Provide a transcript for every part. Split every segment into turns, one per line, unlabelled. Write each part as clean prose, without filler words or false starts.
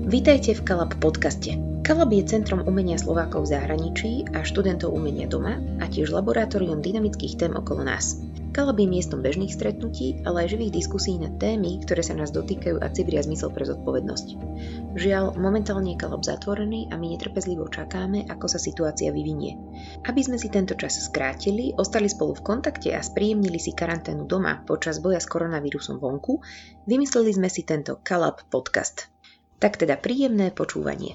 Vítajte v Kalab podcaste. Kalab je centrom umenia Slovákov v zahraničí a študentov umenia doma a tiež laboratórium dynamických tém okolo nás. Kalab je miestom bežných stretnutí, ale aj živých diskusí na témy, ktoré sa nás dotýkajú a cibria zmysel pre zodpovednosť. Žiaľ, momentálne je Kalab zatvorený a my netrpezlivo čakáme, ako sa situácia vyvinie. Aby sme si tento čas skrátili, ostali spolu v kontakte a spríjemnili si karanténu doma počas boja s koronavírusom vonku, vymysleli sme si tento Kalab podcast. Tak teda príjemné počúvanie.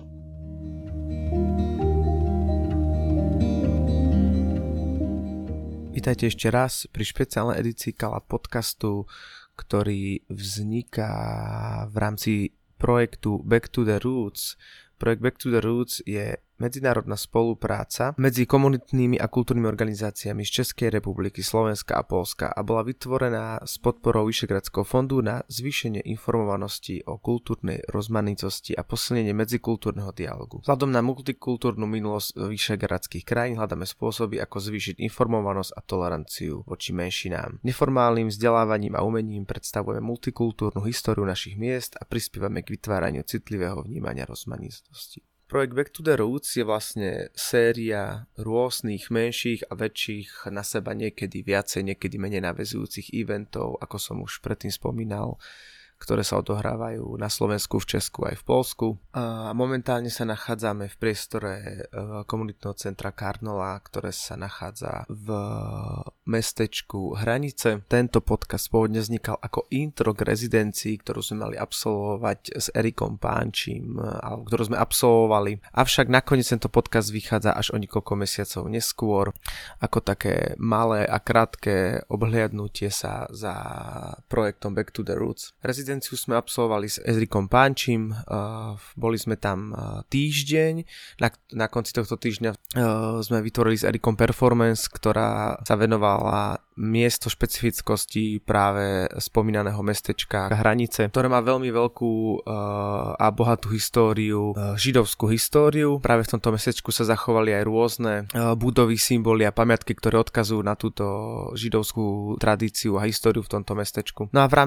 Vítajte ešte raz pri špeciálnej edícii Kalab podcastu, ktorý vzniká v rámci projektu Back to the Roots. Projekt Back to the Roots je medzinárodná spolupráca medzi komunitnými a kultúrnymi organizáciami z Českej republiky, Slovenska a Poľska a bola vytvorená s podporou Vyšehradského fondu na zvýšenie informovanosti o kultúrnej rozmanitosti a posilnenie medzikultúrneho dialógu. Vzhľadom na multikultúrnu minulosť vyšehradských krajín hľadáme spôsoby, ako zvýšiť informovanosť a toleranciu voči menšinám. Neformálnym vzdelávaním a umením predstavujeme multikultúrnu históriu našich miest a prispievame k vytváraniu citlivého vnímania rozmanitosti. Projekt Back to the Roots je vlastne séria rôznych menších a väčších na seba niekedy viacej, niekedy menej naväzujúcich eventov, ako som už predtým spomínal, ktoré sa odohrávajú na Slovensku, v Česku aj v Poľsku. A momentálne sa nachádzame v priestore komunitného centra Karnola, ktoré sa nachádza v mestečku Hranice. Tento podcast pôvodne vznikal ako intro k rezidencii, ktorú sme mali absolvovať s Erikom Pánčím, alebo ktorú sme absolvovali. Avšak nakoniec tento podcast vychádza až o niekoľko mesiacov neskôr, ako také malé a krátke obhliadnutie sa za projektom Back to the Roots. Rezidenciu sme absolvovali s Erikom Pánčím, boli sme tam týždeň, na konci tohto týždňa sme vytvorili s Erikom performance, ktorá sa venovala miesto špecifickosti práve spomínaného mestečka Hranice, ktoré má veľmi veľkú a bohatú históriu, židovskú históriu. Práve v tomto mestečku sa zachovali aj rôzne budovy, symboly a pamiatky, ktoré odkazujú na túto židovskú tradíciu a históriu v tomto mestečku. No a v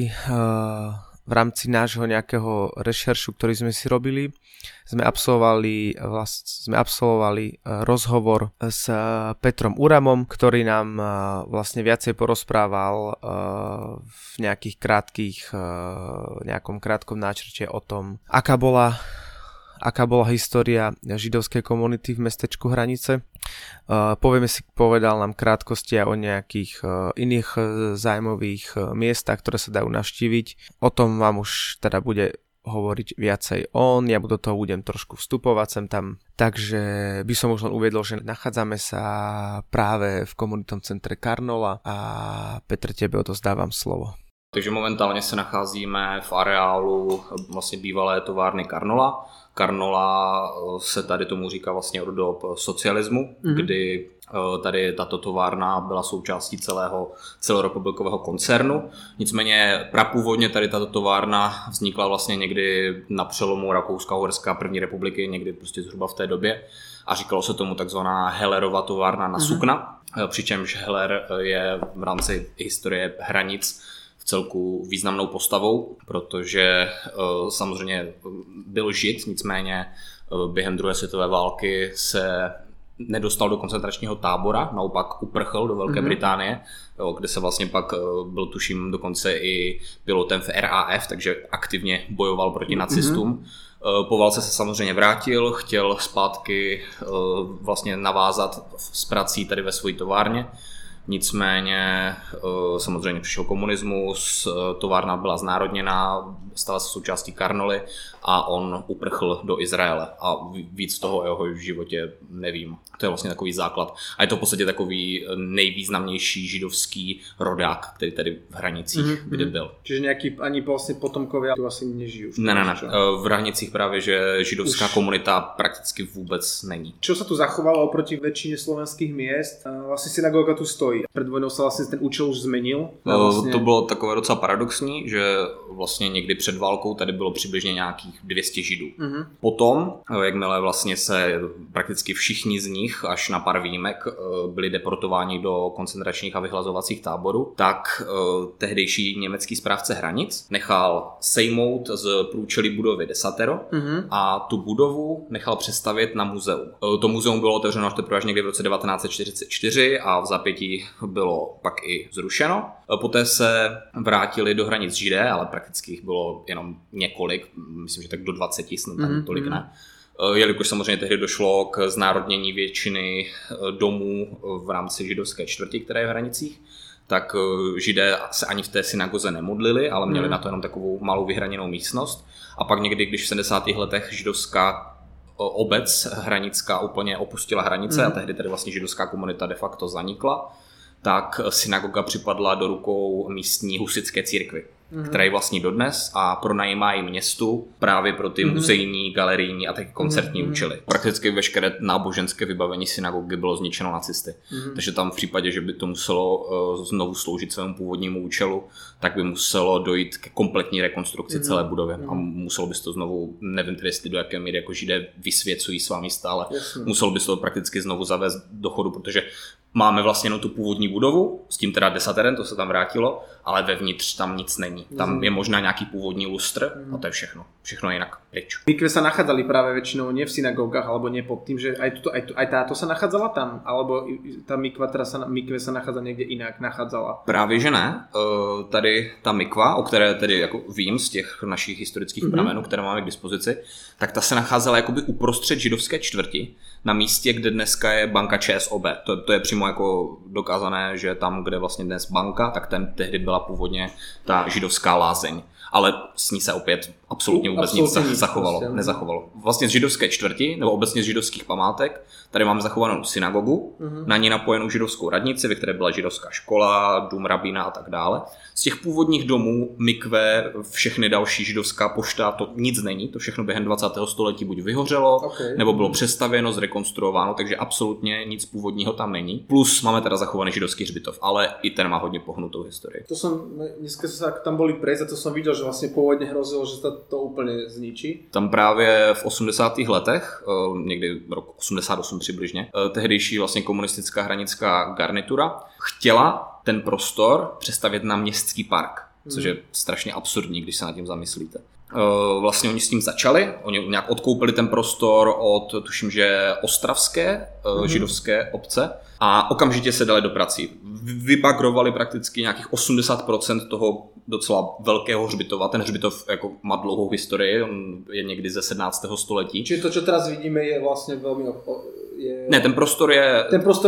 rámci nášho nejakého rešeršu, ktorý sme si robili, sme absolvovali rozhovor s Petrom Uramom, ktorý nám vlastne viacej porozprával v nejakom krátkom náčrte o tom, aká bola história židovskej komunity v mestečku Hranice. Povedal nám krátkosti aj o nejakých iných zájmových miestach, ktoré sa dajú navštíviť. O tom vám už teda bude hovoriť viacej on, ja do toho budem trošku vstupovať sem tam. Takže by som už len uviedol, že nachádzame sa práve v komunitnom centre Karnola a Petr, tebe odovzdávam slovo.
Takže momentálně se nacházíme v areálu vlastně bývalé továrny Karnola. Karnola se tady tomu říká vlastně od dob socialismu, kdy tady tato továrna byla součástí celého celorepublikového koncernu. Nicméně prapůvodně tady tato továrna vznikla vlastně někdy na přelomu Rakouska-Uhorska první republiky, někdy prostě zhruba v té době. A říkalo se tomu takzvaná Hellerova továrna na sukna, přičemž Heller je v rámci historie Hranic celku významnou postavou, protože samozřejmě byl žid, nicméně během druhé světové války se nedostal do koncentračního tábora, naopak uprchl do Velké Británie, kde se vlastně pak byl tuším dokonce i pilotem v RAF, takže aktivně bojoval proti nacistům. Po válce se samozřejmě vrátil, chtěl zpátky vlastně navázat s prací tady ve své továrně. Nicméně samozřejmě přišel komunismus, továrna byla znárodněná, stala se součástí Karnoly a on uprchl do Izraele a víc toho o jeho životě nevím. To je vlastně takový základ. A je to v podstatě takový nejvýznamnější židovský rodák, který tady v Hranicích kde byl.
Čiže nějaký ani vlastně potomkovia tu asi nežijú?
Ne. V Hranicích právě, že židovská komunita prakticky vůbec není.
Čo sa tu zachovalo oproti väčšine slovenských miest? Vlastne synagoga tu stojí. stojí. Pred vojnou sa vlastne ten účel už zmenil.
Vlastně... To bylo takové docela paradoxní, že vlastně někdy před válkou tady bylo přibližně nějakých 200 Židů. Potom, jakmile vlastně se prakticky všichni z nich, až na pár výjimek, byli deportováni do koncentračních a vyhlazovacích táborů, tak tehdejší německý správce hranic nechal sejmout z průčelí budovy desatero a tu budovu nechal přestavět na muzeum. To muzeum bylo otevřeno až někdy v roce 1944 a v zápětí bylo pak i zrušeno. Poté se vrátili do hranic Židé, ale prakticky jich bylo jenom několik, myslím, že tak do 20, snad tolik ne. Jelikož samozřejmě tehdy došlo k znárodnění většiny domů v rámci židovské čtvrti, které je v hranicích, tak Židé se ani v té synagoze nemodlili, ale měli na to jenom takovou malou vyhraněnou místnost. A pak někdy, když v 70. letech židovská obec hranická úplně opustila hranice a tehdy tedy vlastně židovská komunita de facto zanikla, tak synagoga připadla do rukou místní husitské církvy, která je vlastní dodnes a pronajímá ji městu právě pro ty muzejní, galerijní a taky koncertní účely. Prakticky veškeré náboženské vybavení synagogy bylo zničeno nacisty. Takže tam v případě, že by to muselo znovu sloužit svému původnímu účelu, tak by muselo dojít k kompletní rekonstrukci celé budovy. A muselo by to znovu, nevím tedy jestli do jaké míry jako Židé vysvěcují svá místa, ale muselo by to prakticky znovu zavést do chodu, protože máme vlastně jenom tu původní budovu, s tím teda desaterem, to se tam vrátilo, ale vevnitř tam nic není. Tam je možná nějaký původní lustr a to je všechno. Všechno je jinak pryč.
Mikve sa nachádzali práve väčšinou nie v synagógach, alebo nie pod tým, že aj táto sa nachádzala tam, alebo tá mikve sa nachádza niekde inak nachádzala?
Právě že ne. Tady ta mikva, o které tedy jako vím z těch našich historických pramenů, které máme k dispozici, tak ta se nacházela jakoby uprostřed židovské čtvrti, na místě, kde dneska je banka ČSOB. To je přímo jako dokázané, že tam, kde vlastně dnes banka, tak tehdy byla původně ta židovská lázeň. Ale s ní se opět absolutně vůbec nic nezachovalo. Vlastně z židovské čtvrti, nebo obecně z židovských památek, tady máme zachovanou synagogu, na ní napojenou židovskou radnici, ve které byla židovská škola, dům rabína a tak dále. Z těch původních domů, mikve, všechny další židovská pošta, to nic není, to všechno během 20. století buď vyhořelo, nebo bylo přestavěno, zrekonstruováno, takže absolutně nic původního tam není. Plus máme teda zachovaný židovský hřbitov, ale i ten má hodně pohnutou historii.
Dneska tam boli prejsť a to som videl, že vlastně původně hrozilo, že to úplně zničí.
Tam právě v 80. letech, někdy rok 88 přibližně, tehdejší vlastně komunistická hranická garnitura chtěla ten prostor přestavět na městský park, což je strašně absurdní, když se nad tím zamyslíte. Vlastně oni s tím začali, oni nějak odkoupili ten prostor od, tuším, že ostravské židovské obce a okamžitě se dali do prací. Vybagrovali prakticky nějakých 80% toho docela velkého hřbitova. Ten hřbitov jako má dlouhou historii, on je někdy ze 17. století.
Čiže to, co teraz vidíme, je vlastně velmi...
Ne, ten prostor je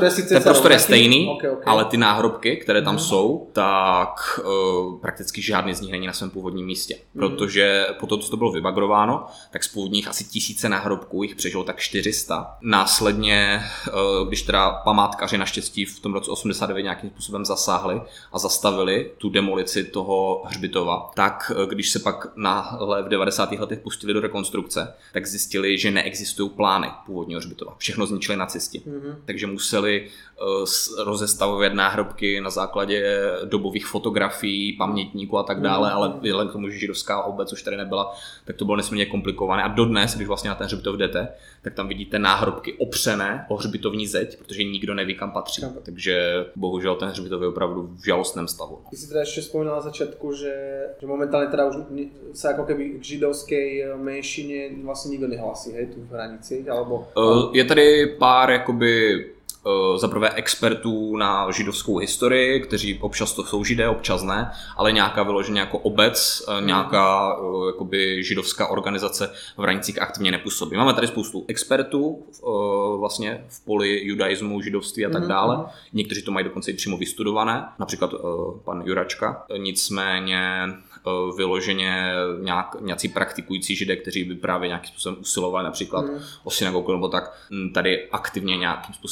stejný, okay. Ale ty náhrobky, které tam jsou, tak prakticky žádný z nich není na svém původním místě. Protože po to, co to bylo vybagrováno, tak z původních asi 1000 náhrobků jich přežilo tak 400. Následně, když teda památkaři naštěstí v tom roce 89 nějakým způsobem zasáhli a zastavili tu demolici toho hřbitova, tak když se pak náhle v 90. letech pustili do rekonstrukce, tak zjistili, že neexistují plány původního hřbitova. Všechno zničili nacisti. Takže museli rozestavovat náhrobky na základě dobových fotografií, pamětníků a tak dále, ale vzhledem k tomu, že židovská obec už tady nebyla, tak to bylo nesmírně komplikované. A dodnes, když vlastně na ten hřbitov jdete, tak tam vidíte náhrobky opřené o hřbitovní zeď, protože nikdo neví, kam patří. Takže bohužel ten hřbitov je opravdu v žalostném stavu.
Ty si teda ještě vzpomínal na začátku, že momentálně teda už se jako keby k židovské menšině vlastně nikdo nehlasí, hej, tu v hranicích, alebo...
Je tady pár jakoby zaprvé expertů na židovskou historii, kteří občas to jsou Židé, občas ne, ale nějaká vyloženě jako obec, nějaká jakoby židovská organizace v hranicích aktivně nepůsobí. Máme tady spoustu expertů vlastně v poli judaismu, židovství a tak dále. Někteří to mají dokonce i přímo vystudované, například pan Juračka. Nicméně vyloženě nějací praktikující Židé, kteří by právě nějakým způsobem usilovali například o synagogu nebo tak, tady aktivně nějakým způsobem nefungují.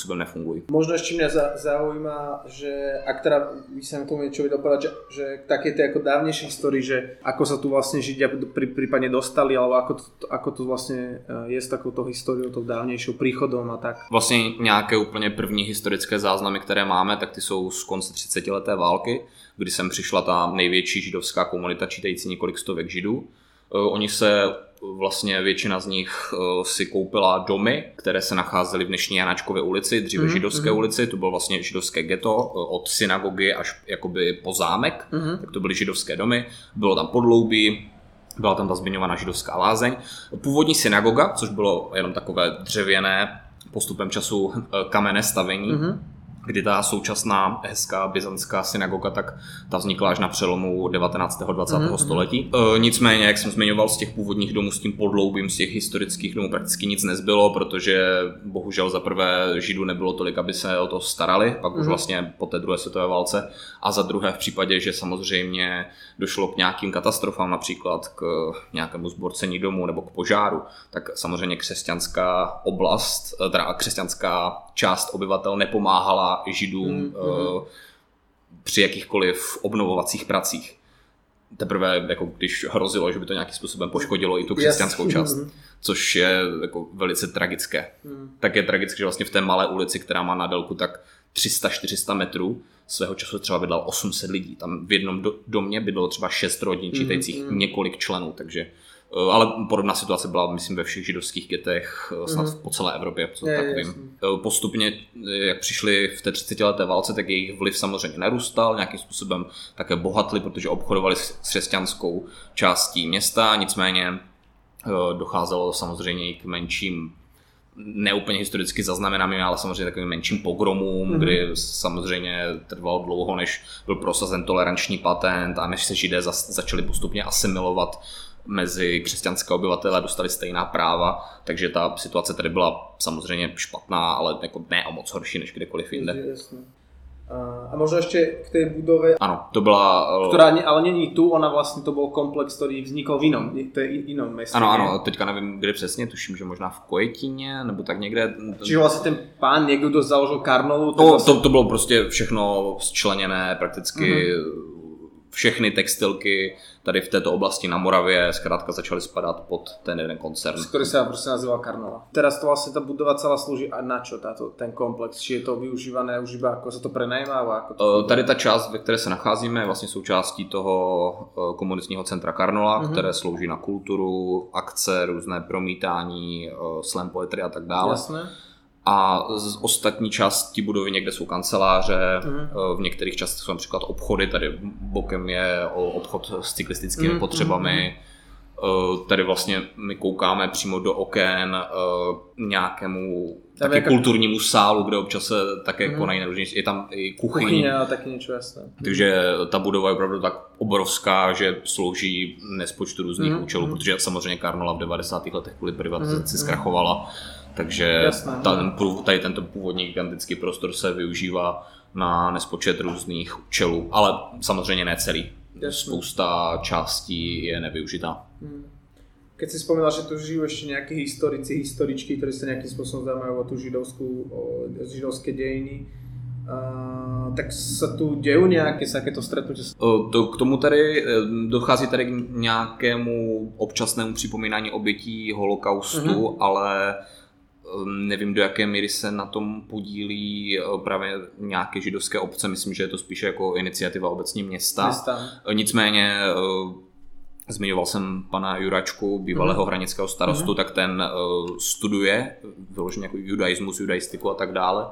fungují.
Možno ešte mňa zaujíma, že ak teda by sa na tomu niečo vedel povedať, že také tie ako dávnejšie histórii, že ako sa tu vlastne Židia prípadne dostali, alebo ako to vlastne je s takouto históriou, tou dávnejšou príchodom a tak.
Vlastně nějaké úplně první historické záznamy, které máme, tak ty jsou z konce 30leté války, kdy sem přišla ta největší židovská komunita čítající několik stovek Židů. Oni se vlastně většina z nich si koupila domy, které se nacházely v dnešní Janáčkově ulici, dříve židovské ulici, to bylo vlastně židovské ghetto od synagogy až jakoby po zámek, tak to byly židovské domy, bylo tam podloubí, byla tam ta zmiňovaná židovská lázeň. Původní synagoga, což bylo jenom takové dřevěné, postupem času kamenné stavení, kdy ta současná hezká byzantská synagoga, tak ta vznikla až na přelomu 19. a 20. století. Nicméně, jak jsem zmiňoval, z těch původních domů s tím podloubím, z těch historických domů prakticky nic nezbylo, protože bohužel za prvé Židů nebylo tolik, aby se o to starali, pak už vlastně po té druhé světové válce, a za druhé v případě, že samozřejmě došlo k nějakým katastrofám, například k nějakému zborcení domu nebo k požáru, tak samozřejmě křesťanská oblast, teda křesťanská část obyvatel nepomáhala Židům při jakýchkoliv obnovovacích pracích. Teprve, jako když hrozilo, že by to nějakým způsobem poškodilo i tu křesťanskou část, což je jako velice tragické. Tak je tragické, že vlastně v té malé ulici, která má na délku tak 300-400 metrů, svého času třeba bydlelo 800 lidí. Tam v jednom domě bydlelo třeba 6 rodin, čítajících několik členů, takže ale podobná situace byla, myslím, ve všech židovských getech snad po celé Evropě, co tak vím. Postupně, jak přišli v té 30leté válce, tak jejich vliv samozřejmě narůstal, nějakým způsobem také bohatli, protože obchodovali s křesťanskou částí města, nicméně docházelo samozřejmě i k menším, neúplně historicky zaznamenaným, ale samozřejmě takovým menším pogromům, kdy samozřejmě trvalo dlouho, než byl prosazen toleranční patent a než se Židé začali postupně asimilovat mezi křesťanské obyvatele, dostali stejná práva, takže ta situace tady byla samozřejmě špatná, ale jako ne o moc horší než kdekoliv jinde.
A možno ešte k tej budove.
Ano, to byla...
Ktorá ale není tu, ona vlastne to bol komplex, ktorý vznikol v inom meste.
Ano, teďka nevím, kde přesně, tuším, že možná v Kojetíně, nebo tak někde.
Čiže vlastně ten pán, někdo, kdo založil Karnolu?
To bylo prostě všechno zčleněné, prakticky všechny textilky tady v této oblasti na Moravě zkrátka začaly spadat pod ten jeden koncern.
Ktorý sa prostě nazýval Karnola. Teraz to vlastne tá budova celá slúži a na čo ten komplex? Či je to využívané už iba, ako sa to prenajímá?
Tady ta část, ve které se nacházíme, je vlastně součástí toho komunitního centra Karnola, které slouží na kulturu, akce, různé promítání, slam poetry a tak dále.
Jasné.
A z ostatní části budovy někde jsou kanceláře, v některých částech jsou například obchody, tady bokem je obchod s cyklistickými potřebami, tady vlastně my koukáme přímo do oken nějakému taky kulturnímu sálu, kde občas se také konají neružnější, je tam i kuchyň
a taky něco jasné.
Takže ta budova je opravdu tak obrovská, že slouží nespočtu různých účelů, protože samozřejmě Karnola v 90. letech kvůli privatizaci zkrachovala. Takže tady tento původní gigantický prostor se využívá na nespočet různých účelů, ale samozřejmě ne celý. Spousta částí je nevyužitá.
Keď si spomínal, že tu žijú ešte nejakí historici, historičky, ktorí sa nejakým spôsobom zaujímajú o tú židovské dejiny, tak sa tu dejú nejaké takéto stretnutie?
K tomu tady dochází tady k nějakému občasnému připomínání obětí holokaustu, ale nevím, do jaké míry se na tom podílí právě nějaké židovské obce, myslím, že je to spíše jako iniciativa obecní města. Nicméně zmiňoval jsem pana Juračku, bývalého hranického starostu, tak ten studuje vyloženě jako judaismus, judaistiku a tak dále.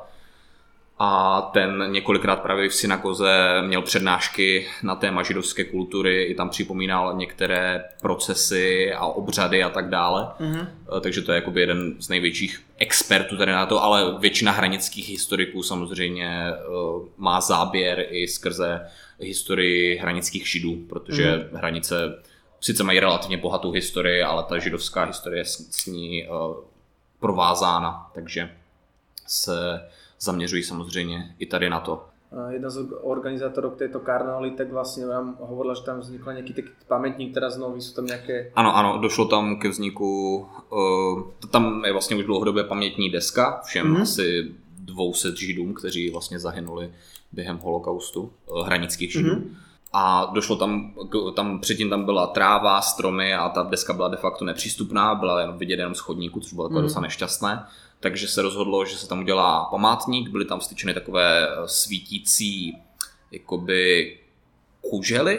A ten několikrát právě v synagoze měl přednášky na téma židovské kultury, i tam připomínal některé procesy a obřady a tak dále. Takže to je jakoby jeden z největších expertů tady na to, ale většina hranických historiků samozřejmě má záběr i skrze historii hranických Židů, protože hranice sice mají relativně bohatou historii, ale ta židovská historie je s ní provázána, takže se zaměřují samozřejmě i tady na to.
Jedna z organizátorov tejto karnoly tak vlastne nám hovorila, že tam vznikl nejaký taký pamätník teraz nový, sú tam nejaké...
Ano, došlo tam ke vzniku, tam je vlastně už dlouhodobě pamětní deska, všem asi 200 Židům, kteří vlastně zahynuli během holokaustu, hranických Židů. A došlo tam předtím tam byla tráva, stromy a ta deska byla de facto nepřístupná, byla jen vidět jenom z chodníku, což bylo takové docela nešťastné. Takže se rozhodlo, že se tam udělá památník, byly tam vstyčeny takové svítící jakoby kužely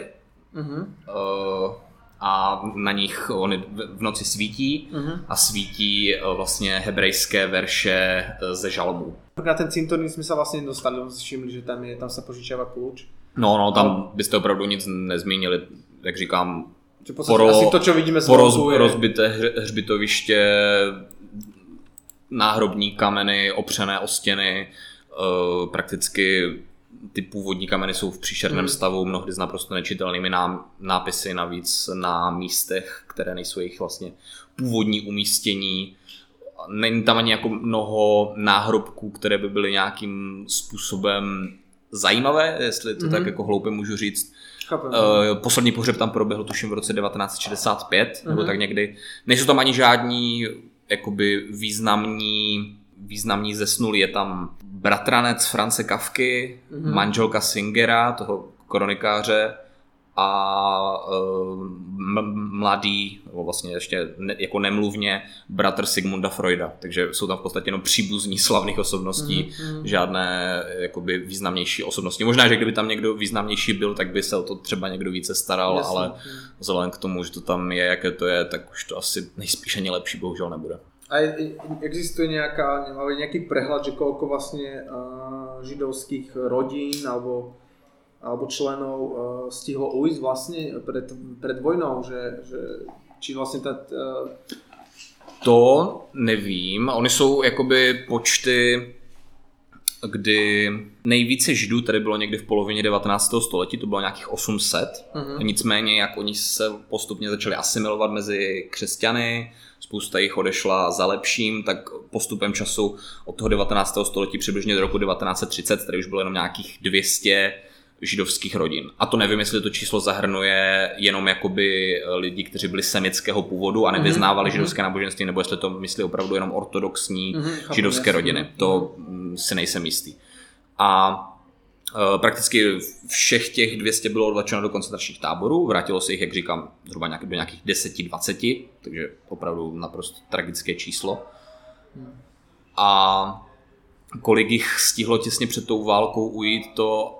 a na nich oni v noci svítí a svítí vlastně hebrejské verše ze žalmů.
Na ten cintorín jsme se vlastně nedostali, jsme si všimli, že tam se požičiava kľúč.
No, tam byste opravdu nic nezmínili, jak říkám,
asi to, čo vidíme
rozbité hřbitoviště, náhrobní kameny, opřené o stěny, prakticky ty původní kameny jsou v příšerném stavu, mnohdy s naprosto nečitelnými nápisy, navíc na místech, které nejsou jejich vlastně původní umístění. Není tam ani jako mnoho náhrobků, které by byly nějakým způsobem zajímavé, jestli to tak jako hloupě můžu říct. Poslední pohřeb tam proběhl tuším v roce 1965, nebo tak někdy. Nejsou tam ani žádní jakoby významní zesnulí. Je tam bratranec France Kafky, manželka Singera, toho kronikáře, a mladý, vlastně ještě jako nemluvně, bratr Sigmunda Freuda. Takže jsou tam v podstatě jenom příbuzní slavných osobností, žádné jakoby významnější osobnosti. Možná, že kdyby tam někdo významnější byl, tak by se o to třeba někdo více staral, ale vzhledem k tomu, že to tam je, jaké to je, tak už to asi nejspíš ani lepší bohužel nebude.
A existuje nejaký prehľad, že koľko vlastne židovských rodín alebo členov stihlo ujsť vlastne pred vojnou, že či vlastne
To nevím, oni jsou jakoby počty, kdy nejvíce Židů tady bylo někdy v polovině 19. století, to bylo nějakých 800, nicméně jak oni se postupně začali asimilovat mezi křesťany, spousta jich odešla za lepším, tak postupem času od toho 19. století přibližně do roku 1930, tady už bylo jenom nějakých 200 židovských rodin. A to nevím, jestli to číslo zahrnuje jenom jakoby lidi, kteří byli semického původu a nevyznávali židovské náboženství, nebo jestli to myslí opravdu jenom ortodoxní židovské rodiny. To si nejsem jistý. A prakticky všech těch 200 bylo odvlečeno do koncentračních táborů, vrátilo se jich, jak říkám, zhruba do nějakých 10-20, takže opravdu naprosto tragické číslo. A kolik jich stihlo těsně před tou válkou ujít, to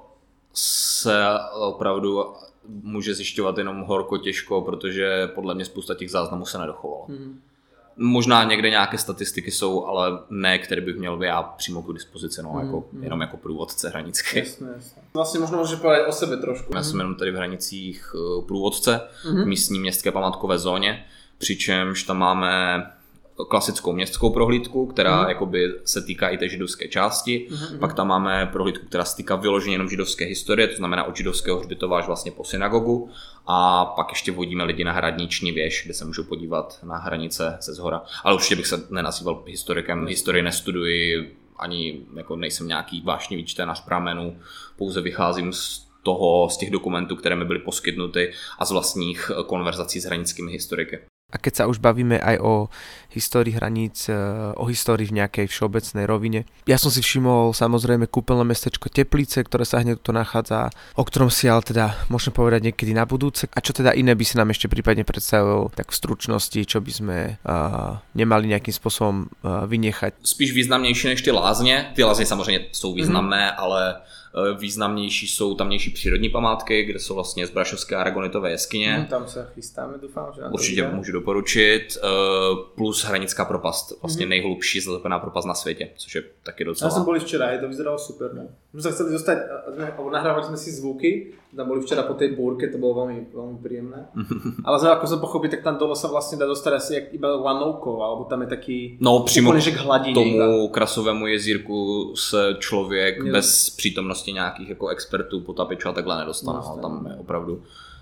se opravdu může zjišťovat jenom horko těžko, protože podle mě spousta těch záznamů se nedochovalo. Možná někde nějaké statistiky jsou, ale ne, které bych měl já přímo k dispozici, jenom jako průvodce hranický.
Jasně. Vlastně možná můžeš povedať o sebe trošku.
Já jsem jenom tady v hranicích průvodce v místní městské památkové zóně, přičemž tam máme klasickou městskou prohlídku, která jakoby se týká i té židovské části. Pak tam máme prohlídku, která se týká vyloženě jenom židovské historie, to znamená od židovského hřbitova až vlastně po synagogu. A pak ještě vodíme lidi na hradniční věž, kde se můžou podívat na hranice ze zhora. Ale určitě bych se nenazýval historikem, historii nestuduji, ani jako nejsem nějaký vášnivý čtenář pramenů, pouze vycházím z těch dokumentů, které mi byly poskytnuty a z vlastních konverzací s hranickými historiky.
A keď sa už bavíme aj o histórii hraníc, o histórii v nejakej všeobecnej rovine. Ja som si všimol samozrejme kúpeľné mestečko Teplice, ktoré sa hneď tu nachádza, o ktorom si ale teda môžem povedať niekedy na budúce. A čo teda iné by si nám ešte prípadne predstavil tak v stručnosti, čo by sme nemali nejakým spôsobom vynechať?
Spíš významnější než ty lázně. Ty lázně samozřejmě jsou významné, ale významnější jsou tamnější přírodní památky, kde jsou vlastně zbrašovské a aragonitové jeskyně.
Tam se chystáme, doufám, že
určitě můžu doporučit. Plus Hranická propast, vlastně nejhlubší zatopená propast na světě, což je taky docela.
Já jsem byl včera, je to vyzeralo super, ne? My jsme chceli dostať, nahrávali jsme si zvuky, tam boli včera po tej búrke, to bolo veľmi príjemné. Ale ako som pochopil, tak tam dole sa vlastne dá dostať asi iba lanovkou, alebo tam je taký
přímo
k hladine.
Tomu krasovému jezírku se člověk bez přítomnosti nějakých jako expertů, potapičů a takhle nedostane. Tam opravdu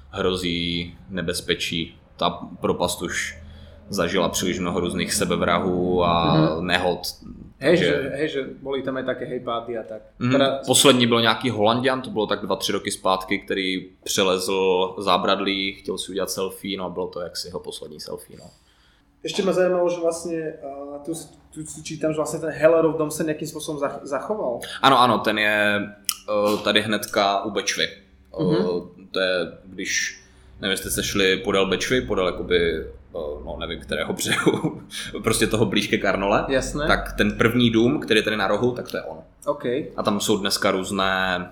hrozí nebezpečí. Ta propast už zažila příliš mnoho různých sebevrahů a nehod.
Hej, že boli tam aj také hejpáty a tak.
Poslední byl nějaký Holanďan, to bylo tak 2-3 roky zpátky, který přelezl zábradlí, chtěl si udělat selfie, no a bylo to jaksi jeho poslední selfie. No.
Ešte ma zaujímalo, že vlastne tu čítam, že vlastne ten Hellerov dom sa nejakým spôsobom zachoval.
Ano, ten je tady hnedka u Bečvy. To je, když, nevím, jestli jste šli podél Bečvy, podél jakoby, no nevím, kterého břehu, prostě toho blíž ke Karnole.
Jasné.
Tak ten první dům, který je tady na rohu, tak to je on.
Okay.
A tam jsou dneska různé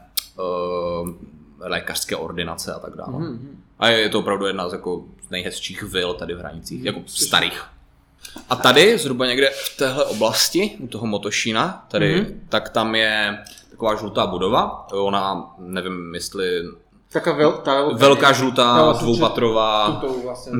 lékařské ordinace a tak dále. A je to opravdu jedna z jako nejhezčích vil tady v Hranicích, jako starých. A tady, zhruba někde v téhle oblasti, u toho Motošína, tady, tak tam je taková žlutá budova. Ona, nevím, jestli... velká žlutá, dvoupatrová.
Vlastně.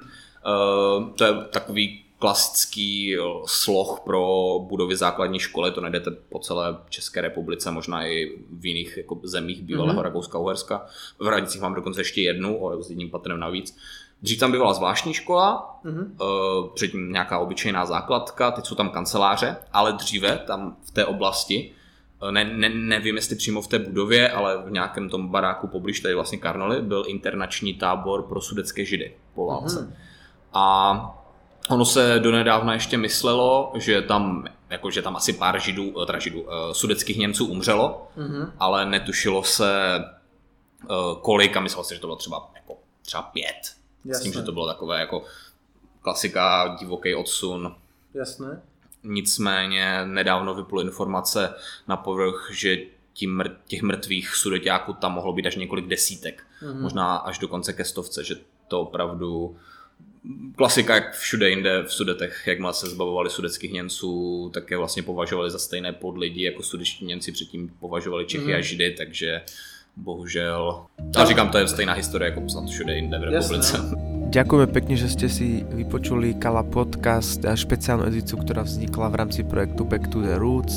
To je takový klasický sloh pro budovy základní školy, to najdete po celé České republice, možná i v jiných jako zemích bývalého Rakouska-Uherska. V Hranicích mám dokonce ještě jednu, s jedním patrem navíc. Dřív tam bývala zvláštní škola, předtím nějaká obyčejná základka, teď jsou tam kanceláře, ale dříve tam v té oblasti, nevím jestli přímo v té budově, ale v nějakém tom baráku poblíž tady vlastně Karnoly, byl internační tábor pro sudetské židy po válce. A ono se donedávna ještě myslelo, že tam asi pár sudeckých Němců umřelo, ale netušilo se kolik a myslelo se, že to bylo třeba 5. Jasné. S tím, že to bylo takové jako klasika, divoký odsun.
Jasné.
Nicméně nedávno vyplynuly informace na povrch, že těch mrtvých sudeťáků tam mohlo být až několik desítek. Možná až dokonce ke 100, že to opravdu klasika, jak všude jinde v Sudetech, jakmile se zbavovali sudetských Němců, tak je vlastně považovali za stejné podlidi, jako sudetští Němci předtím považovali Čechy a Židy, takže bohužel. A říkám, to je stejná historie, jako snad všude jinde v republice.
Ďakujeme pekne, že ste si vypočuli Kala podcast a špeciálnu edíciu, ktorá vznikla v rámci projektu Back to the Roots.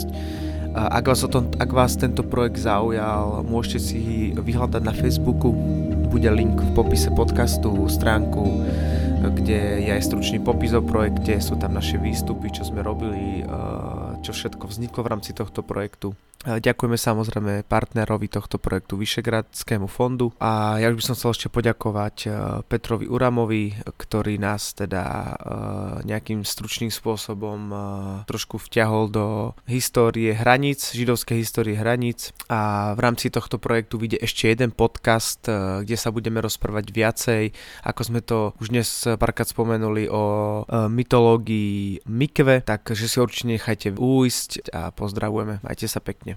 Ak vás tento projekt zaujal, môžete si vyhľadať na Facebooku. Bude link v popise podcastu, stránku, kde je aj stručný popis o projekte, sú tam naše výstupy, čo sme robili, čo všetko vzniklo v rámci tohto projektu. Ďakujeme samozrejme partnerovi tohto projektu Vyšehradskému fondu a ja už by som chcel ešte poďakovať Petrovi Uramovi, ktorý nás teda nejakým stručným spôsobom trošku vťahol do histórie hraníc, židovskej histórie hraníc a v rámci tohto projektu vyjde ešte jeden podcast, kde sa budeme rozprávať viacej, ako sme to už dnes párkrát spomenuli o mytológii Mikve, takže si určite nechajte újsť a pozdravujeme, majte sa pekne.